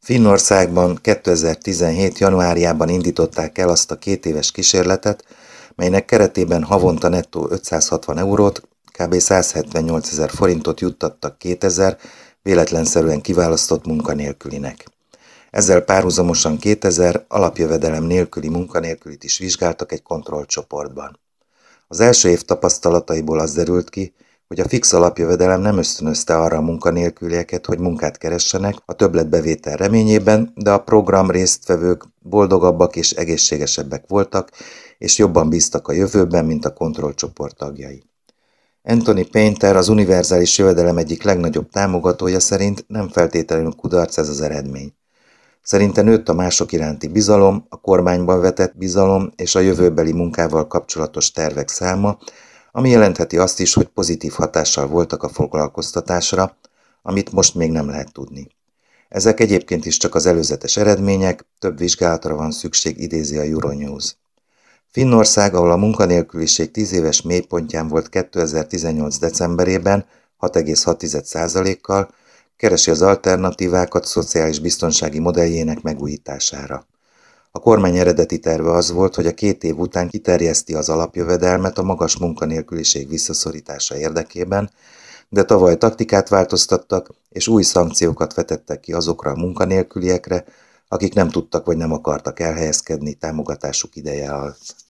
Finnországban 2017. januárjában indították el azt a 2 éves kísérletet, melynek keretében havonta nettó 560 eurót, kb. 178 000 forintot juttattak 2000 véletlenszerűen kiválasztott munkanélkülinek. Ezzel párhuzamosan 2000 alapjövedelem nélküli munkanélkülit is vizsgáltak egy kontrollcsoportban. Az első év tapasztalataiból az derült ki, hogy a fix alapjövedelem nem ösztönözte arra a munkanélkülieket, hogy munkát keressenek a többletbevétel reményében, de a program résztvevők boldogabbak és egészségesebbek voltak, és jobban bíztak a jövőben, mint a kontrollcsoport tagjai. Anthony Painter, az univerzális jövedelem egyik legnagyobb támogatója szerint nem feltétlenül kudarc ez az eredmény. Szerinte nőtt a mások iránti bizalom, a kormányban vetett bizalom és a jövőbeli munkával kapcsolatos tervek száma, ami jelentheti azt is, hogy pozitív hatással voltak a foglalkoztatásra, amit most még nem lehet tudni. Ezek egyébként is csak az előzetes eredmények, több vizsgálatra van szükség, idézi a Euronews. Finnország, ahol a munkanélküliség 10 éves mélypontján volt 2018. decemberében 6,6%-kal, keresi az alternatívákat szociális biztonsági modelljének megújítására. A kormány eredeti terve az volt, hogy a 2 év után kiterjeszti az alapjövedelmet a magas munkanélküliség visszaszorítása érdekében, de tavaly taktikát változtattak, és új szankciókat vetettek ki azokra a munkanélküliekre, akik nem tudtak vagy nem akartak elhelyezkedni támogatásuk ideje alatt.